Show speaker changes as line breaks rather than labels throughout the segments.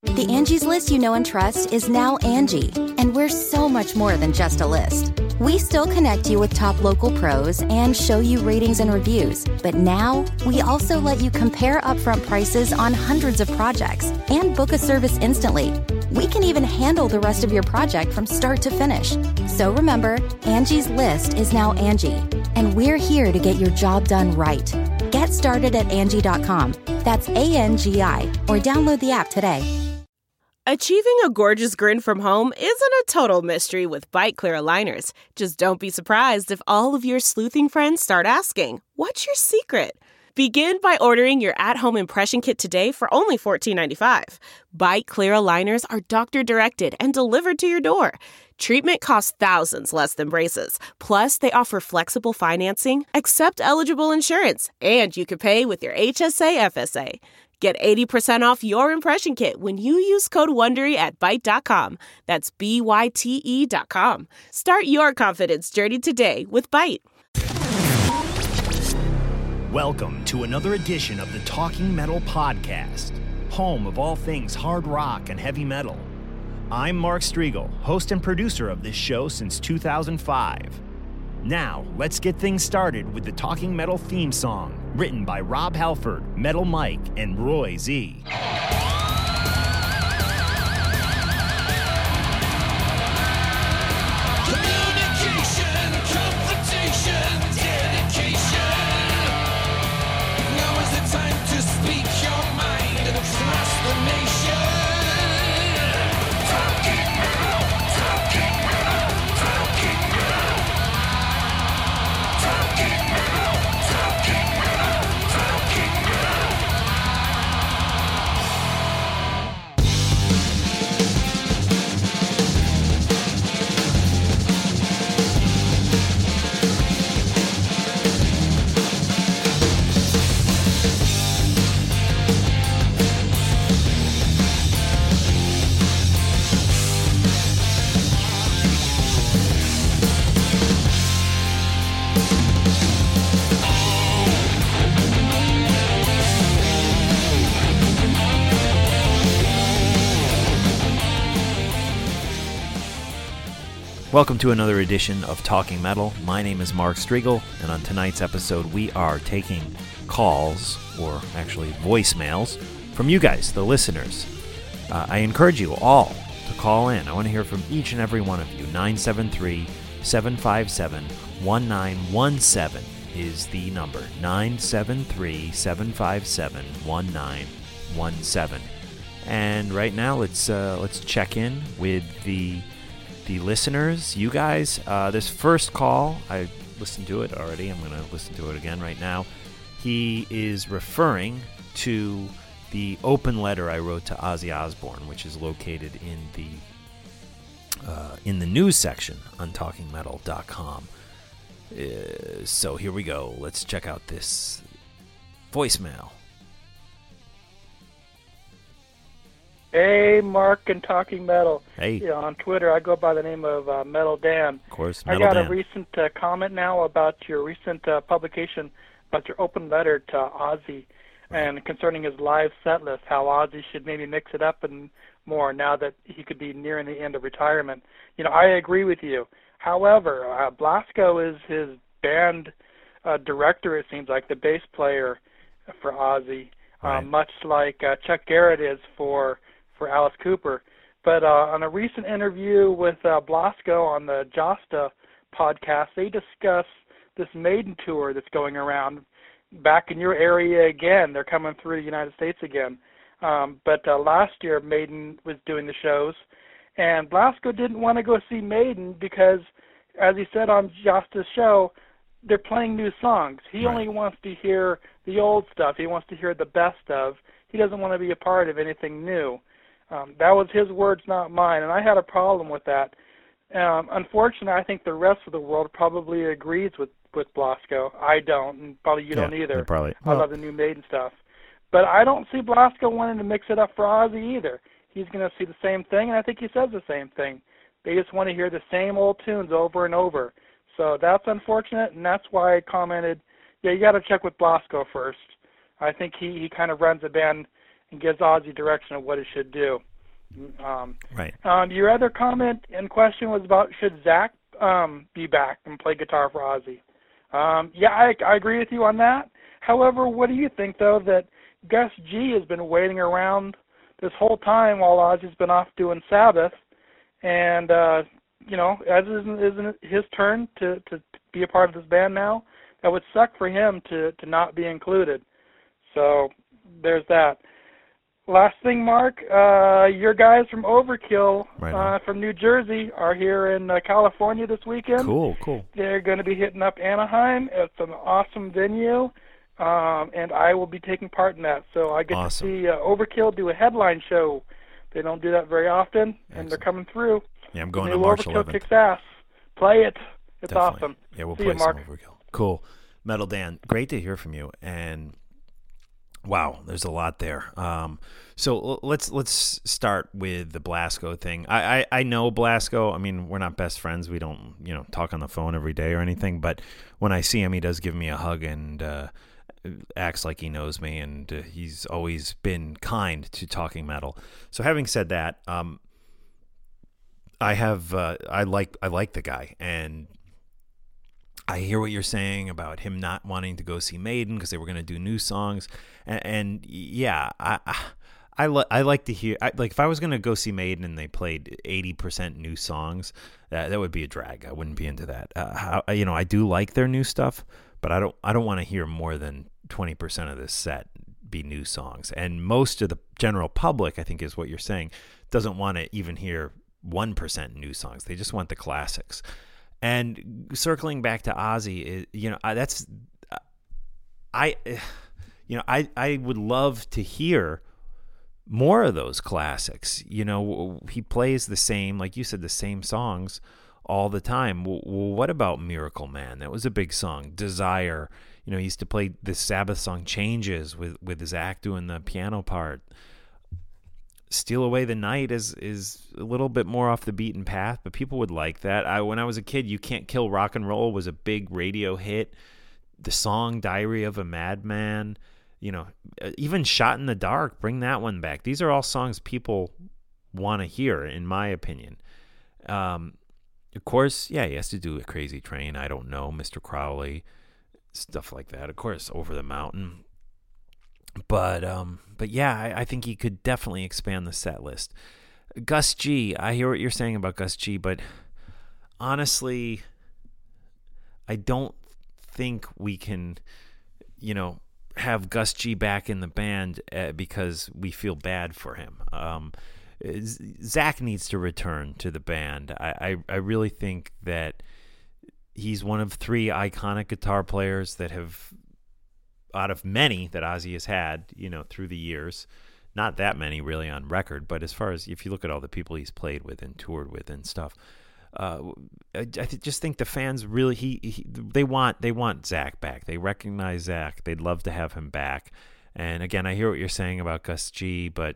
The Angie's List you know and trust is now Angie, and we're so much more than just a list. We still connect you with top local pros and show you ratings and reviews, but now we also let you compare upfront prices on hundreds of projects and book a service instantly. We can even handle the rest of your project from start to finish. So remember, Angie's List is now Angie, and we're here to get your job done right. Get started at Angie.com. That's ANGI, or download the app today.
Achieving a gorgeous grin from home isn't a total mystery with Byte Clear aligners. Just don't be surprised if all of your sleuthing friends start asking, "What's your secret?" Begin by ordering your at-home impression kit today for only $14.95. Byte Clear aligners are doctor-directed and delivered to your door. Treatment costs thousands less than braces. Plus, they offer flexible financing, accept eligible insurance, and you can pay with your HSA FSA. Get 80% off your impression kit when you use code WONDERY at Byte.com. That's BYTE.com. Start your confidence journey today with Byte.
Welcome to another edition of the Talking Metal Podcast, home of all things hard rock and heavy metal. I'm Mark Striegel, host and producer of this show since 2005. Now, let's get things started with the Talking Metal theme song, written by Rob Halford, Metal Mike, and Roy Z.
Communication, confrontation, dedication. Now is the time to speak your mind and trust the nation. Talking metal, talking metal, talking metal. Talking metal, talking metal, talking metal.
Welcome to another edition of Talking Metal. My name is Mark Striegel, and on tonight's episode we are taking calls, or actually voicemails, from you guys, the listeners. I encourage you all to call in. I want to hear from each and every one of you. 973-757-1917 is the number. 973-757-1917. And right now, let's check in with the listeners, you guys. This first call, I listened to it already. I'm going to listen to it again right now. He is referring to the open letter I wrote to Ozzy Osbourne, which is located in the news section on TalkingMetal.com. So here we go. Let's check out this voicemail.
Hey, Mark and Talking Metal.
Hey.
Yeah, on Twitter, I go by the name of Metal Dan.
Of course,
I
Metal
got
Dan.
a recent comment now about your recent publication about your open letter to Ozzy and concerning his live set list, how Ozzy should maybe mix it up and more now that he could be nearing the end of retirement. You know, I agree with you. However, Blasko is his band director, it seems like, the bass player for Ozzy,
Right.
much like Chuck Garrett is for Alice Cooper. But on a recent interview with Blasko on the Josta podcast, they discuss this Maiden tour that's going around back in your area again. They're coming through the United States again. But last year, Maiden was doing the shows, and Blasko didn't want to go see Maiden because, as he said on Josta's show, they're playing new songs. He
Right.
only wants to hear the old stuff. He wants to hear the best of. He doesn't want to be a part of anything new. That was his words, not mine, and I had a problem with that. Unfortunately, I think the rest of the world probably agrees with Blasko. I don't, and probably you don't either.
Probably.
I love the new Maiden stuff. But I don't see Blasko wanting to mix it up for Ozzy either. He's going to see the same thing, and I think he says the same thing. They just want to hear the same old tunes over and over. So that's unfortunate, and that's why I commented, yeah, you got to check with Blasko first. I think he kind of runs the band and gives Ozzy direction of what he should do.
Right.
Your other comment and question was about should Zach be back and play guitar for Ozzy. I agree with you on that. However, what do you think, though, that Gus G has been waiting around this whole time while Ozzy's been off doing Sabbath, and, as isn't his turn to be a part of this band now, that would suck for him to not be included. So there's that. Last thing, Mark, your guys from Overkill from New Jersey are here in California this weekend.
Cool.
They're going to be hitting up Anaheim. It's an awesome venue, and I will be taking part in that. So I get to see Overkill do a headline show. They don't do that very often, and they're coming through.
Yeah, I'm going
to
March
Overkill
11th.
Kicks ass. Play it. It's
Definitely.
Awesome.
Yeah, we'll
see
play
you,
some
Mark.
Overkill. Cool. Metal Dan, great to hear from you. And wow, there's a lot there. So let's start with the Blasko thing. I know Blasko. I mean, we're not best friends. We don't talk on the phone every day or anything. But when I see him, he does give me a hug and acts like he knows me. And he's always been kind to Talking Metal. So having said that, I like the guy, and I hear what you're saying about him not wanting to go see Maiden because they were going to do new songs, and yeah, I like to hear. Like if I was going to go see Maiden and they played 80% new songs, that would be a drag. I wouldn't be into that. I do like their new stuff, but I don't want to hear more than 20% of this set be new songs. And most of the general public, I think, is what you're saying, doesn't want to even hear 1% new songs. They just want the classics. And circling back to Ozzy, I would love to hear more of those classics. He plays the same, like you said, the same songs all the time. Well, what about Miracle Man? That was a big song. Desire. He used to play the Sabbath song Changes with Zach doing the piano part. Steal Away the Night is a little bit more off the beaten path, but people would like that. When I was a kid, You Can't Kill Rock and Roll was a big radio hit. The song Diary of a Madman, even Shot in the Dark, bring that one back. These are all songs people want to hear, in my opinion. Of course, he has to do A Crazy Train, I Don't Know, Mr. Crowley, stuff like that. Of course, Over the Mountain. But yeah, I think he could definitely expand the set list. Gus G, I hear what you're saying about Gus G, but honestly, I don't think we can, have Gus G back in the band because we feel bad for him. Zach needs to return to the band. I really think that he's one of 3 iconic guitar players that have, out of many that Ozzy has had, through the years, not that many really on record, but as far as if you look at all the people he's played with and toured with and stuff, I just think the fans really they want Zach back. They recognize Zach. They'd love to have him back. And again, I hear what you're saying about Gus G, but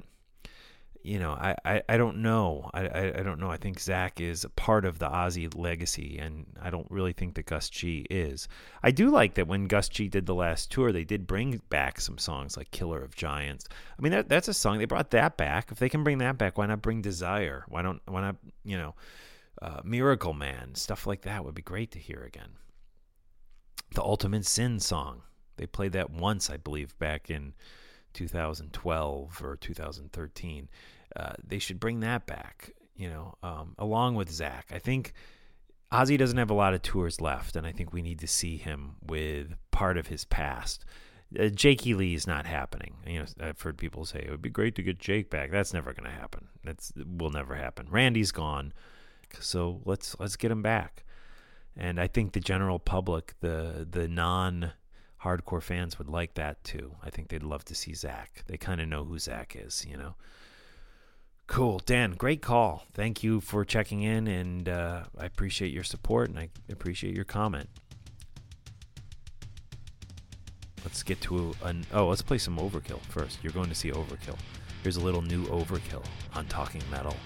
I don't know. I don't know. I think Zach is a part of the Ozzy legacy, and I don't really think that Gus G is. I do like that when Gus G did the last tour, they did bring back some songs like Killer of Giants. I mean, that's a song. They brought that back. If they can bring that back, why not bring Desire? Why not, Miracle Man? Stuff like that would be great to hear again. The Ultimate Sin song. They played that once, I believe, back in 2012 or 2013. They should bring that back, along with Zach. I think Ozzy doesn't have a lot of tours left, and I think we need to see him with part of his past. Jake E. Lee is not happening. I've heard people say it would be great to get Jake back. That's never going to happen. Will never happen. Randy's gone, so let's get him back. And I think the general public, the non-hardcore fans would like that too. I think they'd love to see Zach. They kind of know who Zach is, Cool. Dan, great call. Thank you for checking in, and I appreciate your support, and I appreciate your comment. Let's get to let's play some Overkill first. You're going to see Overkill. Here's a little new Overkill on Talking Metal.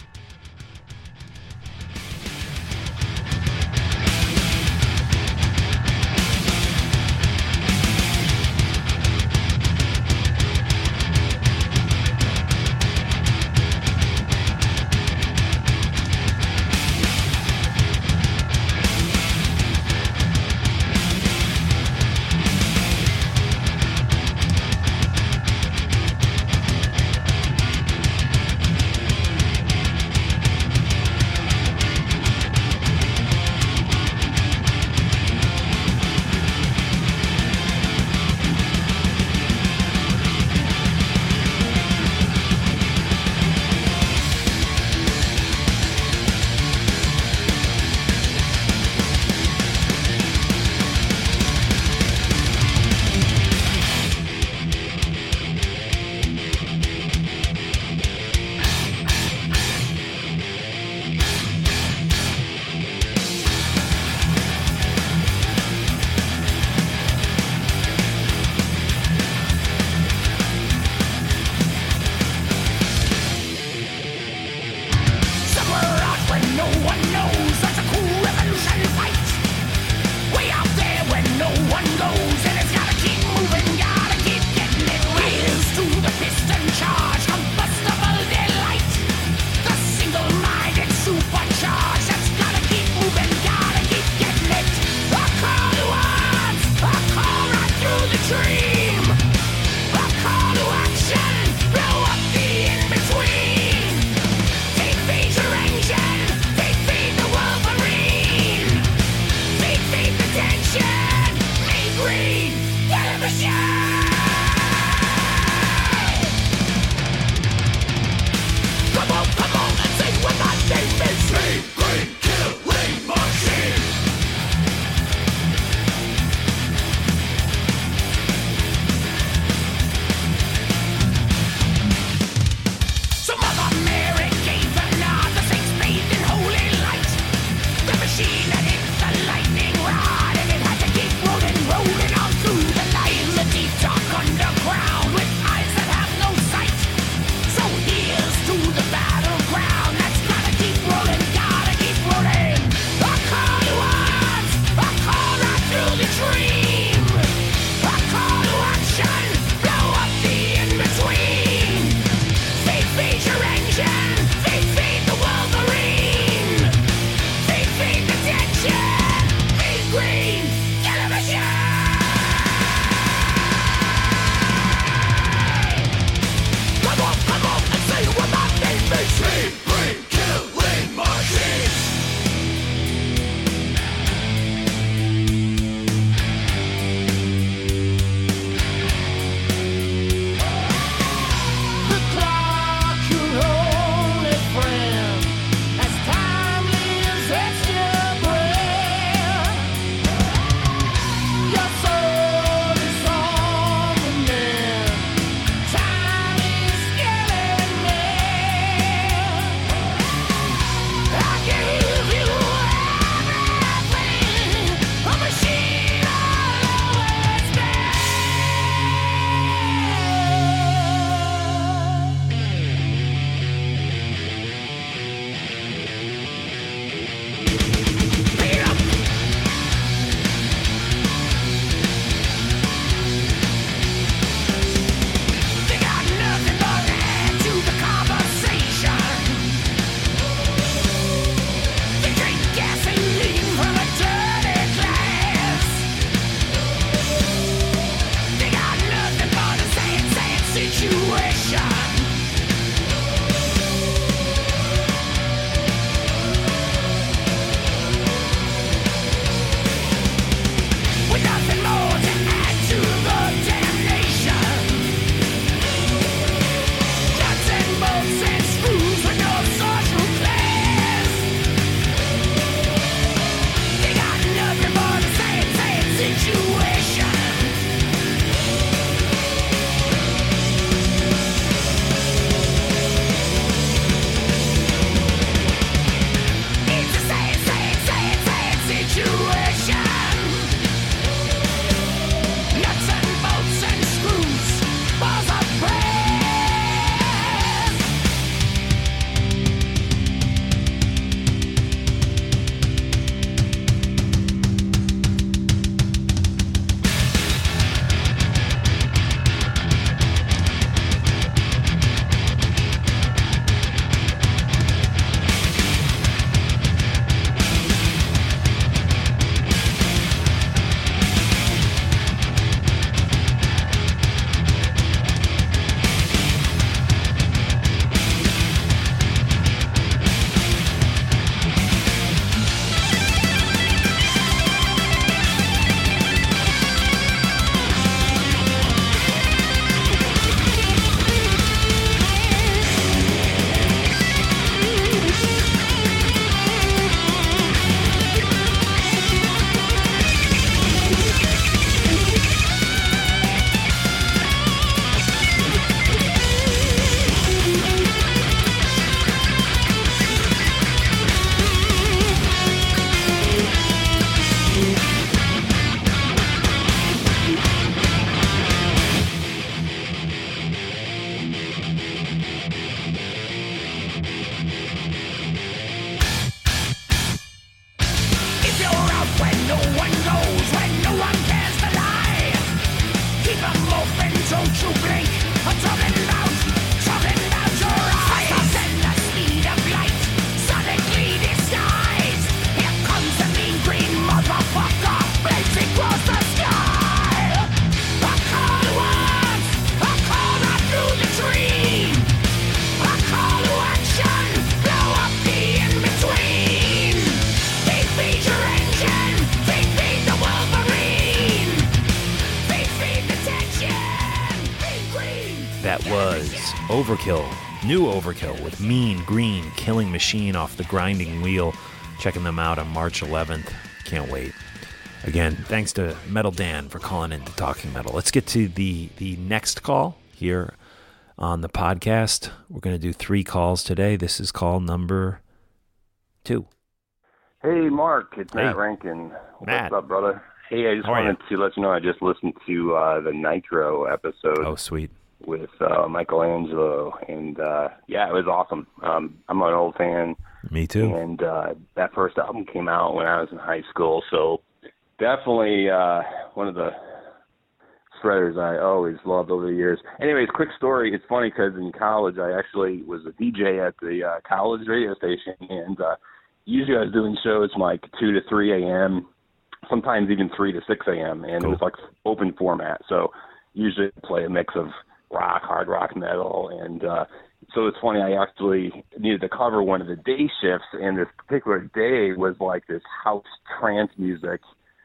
Overkill, new Overkill with Mean Green Killing Machine off the Grinding Wheel. Checking them out on March 11th. Can't wait. Again, thanks to Metal Dan for calling in to Talking Metal. Let's get to the next call here on the podcast. We're going to do 3 calls today. This is call number 2.
Hey, Mark. It's Matt Rankin.
Matt.
What's up, brother? Hey, I just wanted to let you know I just listened to the Nitro episode.
Oh, sweet.
With Michelangelo, and yeah, it was awesome. I'm an old fan.
Me too.
And that first album came out when I was in high school, so definitely one of the shredders I always loved over the years. Anyways, quick story. It's funny because in college I actually was a DJ at the college radio station, and usually I was doing shows from like 2 to 3 a.m., sometimes even 3 to 6 a.m., and It was like open format. So usually I play a mix of rock, hard rock, metal, and so it's funny, I actually needed to cover one of the day shifts, and this particular day was like this house trance music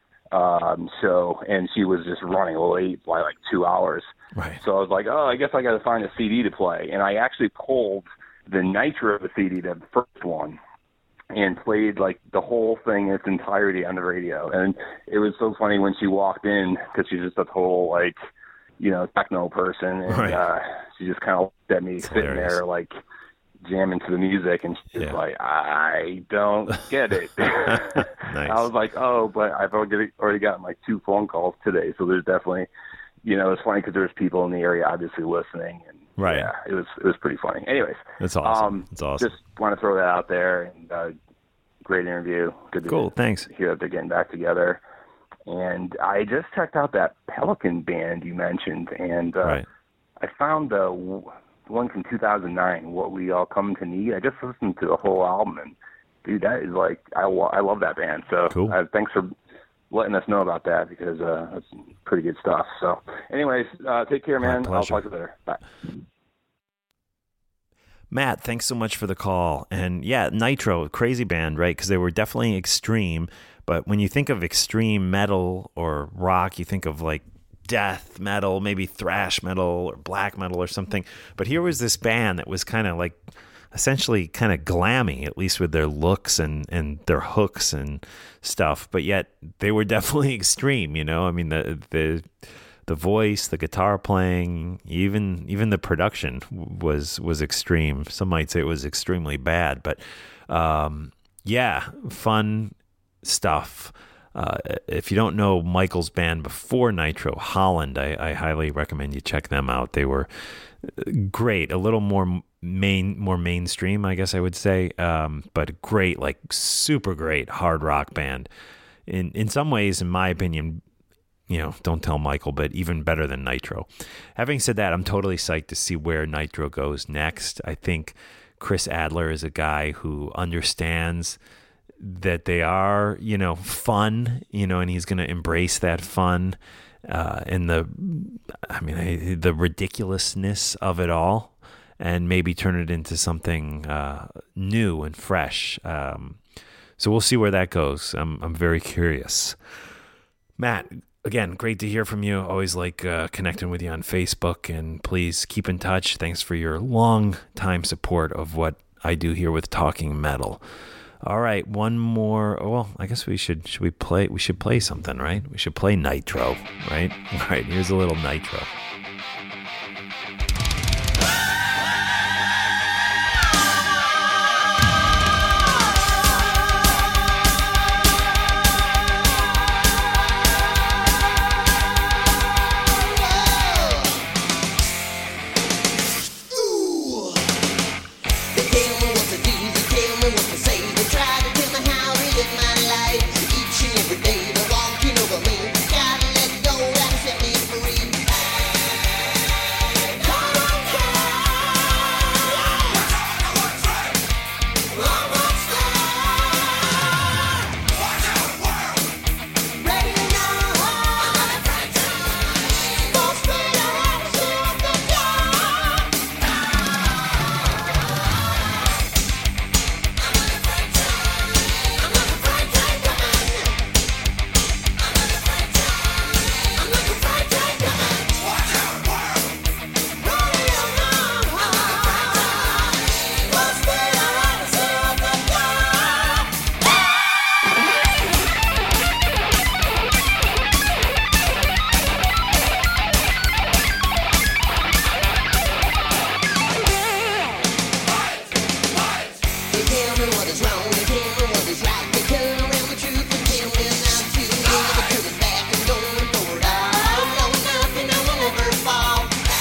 show, and she was just running late by like 2 hours.
Right.
So I was like, oh, I guess I got to find a CD to play, and I actually pulled the Nitro CD, the first one, and played like the whole thing in its entirety on the radio. And it was so funny when she walked in, because she's just a total like, you know, techno person, and she just kind of looked at me sitting there like jamming to the music, and she's like, I don't get it.
Nice.
I was like, oh, but I've already gotten like 2 phone calls today, so there's definitely, you know, it's funny because there's people in the area obviously listening, and yeah, it was pretty funny. Anyways,
that's awesome. It's awesome.
Just want to throw that out there, and great interview. Good to
thanks.
Hear that they're getting back together. And I just checked out that Pelican band you mentioned, and I found the one from 2009, What We All Come to Need. I just listened to the whole album, and dude, that is like, I love that band. So thanks for letting us know about that, because that's pretty good stuff. So anyways, take care, man. I'll talk to you later. Bye.
Matt, thanks so much for the call. And yeah, Nitro, crazy band, right? Because they were definitely extreme. But when you think of extreme metal or rock, you think of like death metal, maybe thrash metal or black metal or something. But here was this band that was kind of like essentially kind of glammy, at least with their looks and their hooks and stuff. But yet they were definitely extreme, you know? I mean, the voice, the guitar playing, even the production was extreme. Some might say it was extremely bad, but yeah, fun stuff. If you don't know Michael's band before Nitro, Holland, I highly recommend you check them out. They were great, a little more mainstream, I guess I would say, but great, like super great hard rock band. In some ways, in my opinion, you know, don't tell Michael, but even better than Nitro. Having said that, I'm totally psyched to see where Nitro goes next. I think Chris Adler is a guy who understands that they are, you know, fun, you know, and he's going to embrace that fun and the ridiculousness of it all, and maybe turn it into something new and fresh. So we'll see where that goes. I'm very curious. Matt, again, great to hear from you. Always like connecting with you on Facebook, and please keep in touch. Thanks for your long time support of what I do here with Talking Metal. All right, one more. Well, I guess we should play something, right? We should play Nitro, right? All right, here's a little Nitro.
Every day they're walking over me. Gotta let go and set me free. what is wrong to do, what is right to do, and the truth is killing out to the truth back and going forward. Oh, blowing up and I will never fall.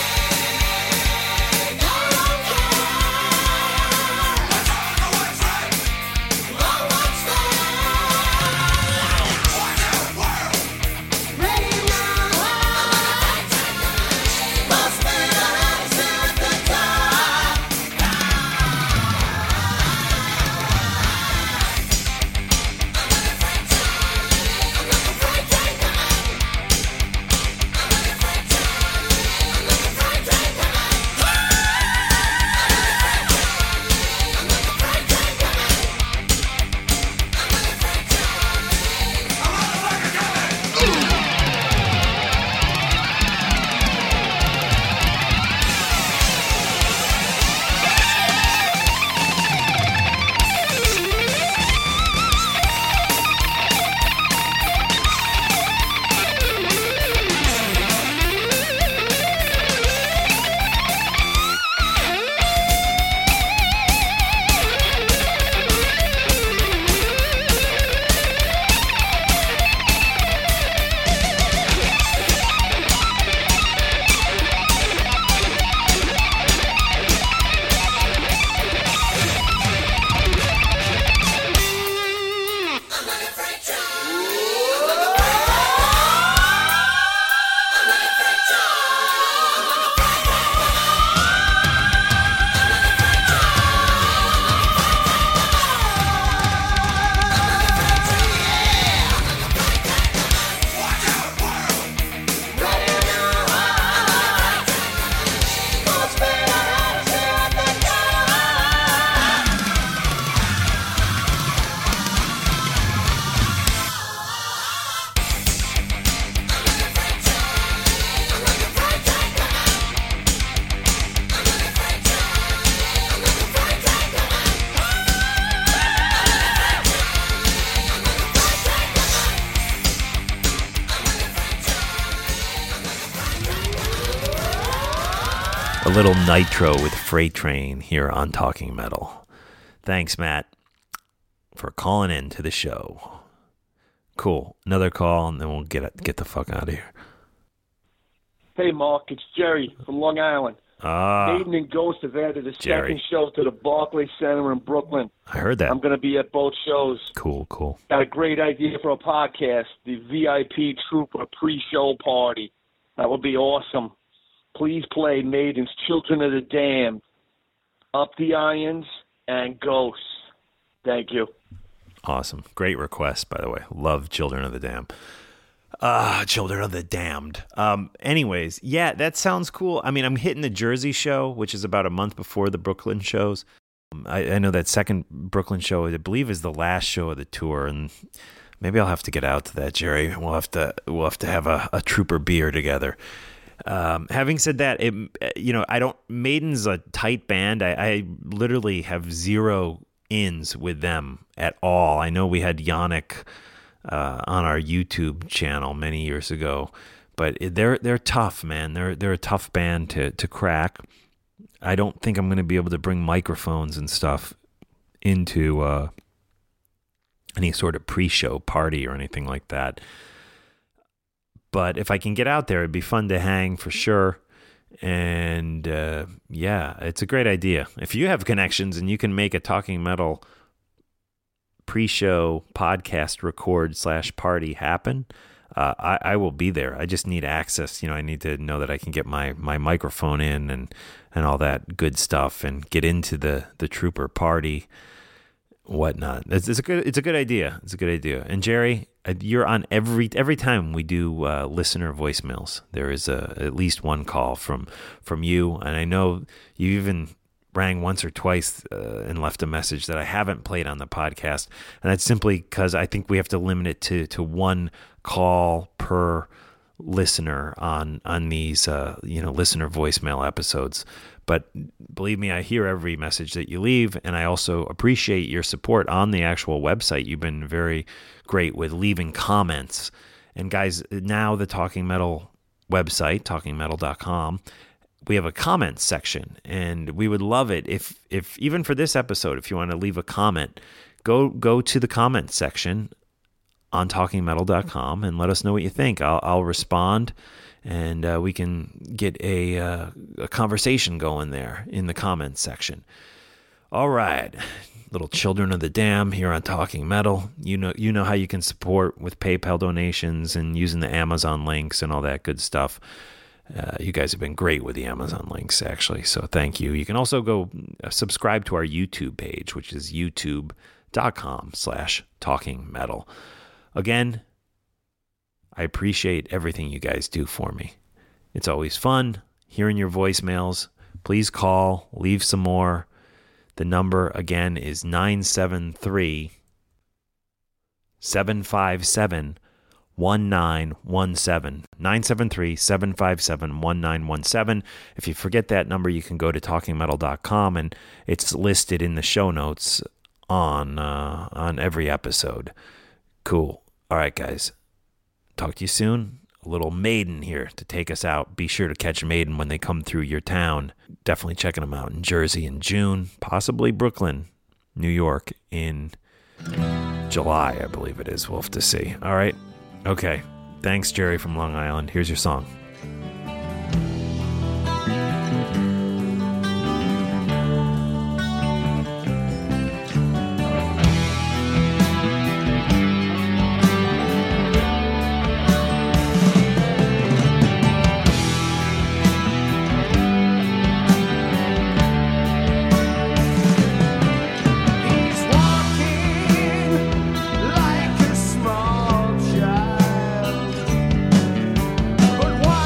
A little Nitro with Freight Train here on Talking Metal. Thanks, Matt, for calling in to the show. Cool. Another call, and then we'll get the fuck out of here.
Hey, Mark, it's Jerry from Long Island. Maiden and Ghost have added a second show to the Barclays Center in Brooklyn.
I heard that.
I'm going to be at both shows.
Cool.
Got a great idea for a podcast, the VIP Trooper pre-show party. That would be awesome. Please play Maiden's Children of the Damned, Up the Irons, and Ghosts. Thank you.
Awesome. Great request, by the way. Love Children of the Damned. Children of the Damned. Anyways, yeah, that sounds cool. I mean, I'm hitting the Jersey show, which is about a month before the Brooklyn shows. I know that second Brooklyn show, I believe, is the last show of the tour, and maybe I'll have to get out to that, Jerry. We'll have to have a Trooper beer together. Having said that, Maiden's a tight band. I literally have zero ins with them at all. I know we had Yannick on our YouTube channel many years ago, but they're tough, man. They're a tough band to crack. I don't think I'm going to be able to bring microphones and stuff into any sort of pre-show party or anything like that. But if I can get out there, it'd be fun to hang for sure. And yeah, it's a great idea. If you have connections and you can make a Talking Metal pre-show podcast record/party happen, I will be there. I just need access. I need to know that I can get my microphone in and all that good stuff and get into the Trooper party, whatnot. It's a good idea. It's a good idea. And Jerry, you're on every time we do listener voicemails. There is at least one call from you, and I know you even rang once or twice and left a message that I haven't played on the podcast, and that's simply because I think we have to limit it to one call per listener on these listener voicemail episodes. But believe me, I hear every message that you leave, and I also appreciate your support on the actual website. You've been very great with leaving comments. And guys, now the Talking Metal website, talkingmetal.com, we have a comment section, and we would love it if even for this episode, if you want to leave a comment, go to the comment section on talkingmetal.com and let us know what you think. I'll respond, and we can get a conversation going there in the comments section. All right, little Children of the Dam here on Talking Metal. You know how you can support with PayPal donations and using the Amazon links and all that good stuff. You guys have been great with the Amazon links, actually, so thank you. You can also go subscribe to our YouTube page, which is youtube.com/talkingmetal. Again, I appreciate everything you guys do for me. It's always fun hearing your voicemails. Please call, leave some more. The number, again, is 973-757-1917. 973-757-1917. If you forget that number, you can go to talkingmetal.com, and it's listed in the show notes on every episode. Cool. All right, guys. Talk to you soon. A little Maiden here to take us out. Be sure to catch Maiden when they come through your town. Definitely checking them out in Jersey in June, possibly Brooklyn, New York in July, I believe it is. We'll have to see. All right. Okay. Thanks, Jerry from Long Island. Here's your song.
But why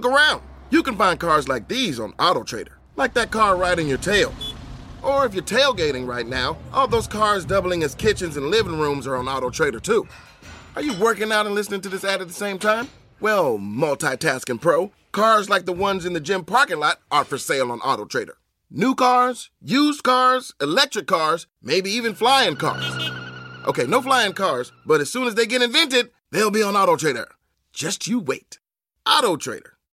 Look around. You can find cars like these on AutoTrader, like that car riding your tail. Or if you're tailgating right now, all those cars doubling as kitchens and living rooms are on AutoTrader too. Are you working out and listening to this ad at the same time? Well, multitasking pro, cars like the ones in the gym parking lot are for sale on AutoTrader. New cars, used cars, electric cars, maybe even flying cars. Okay, no flying cars, but as soon as they get invented, they'll be on AutoTrader. Just you wait. AutoTrader.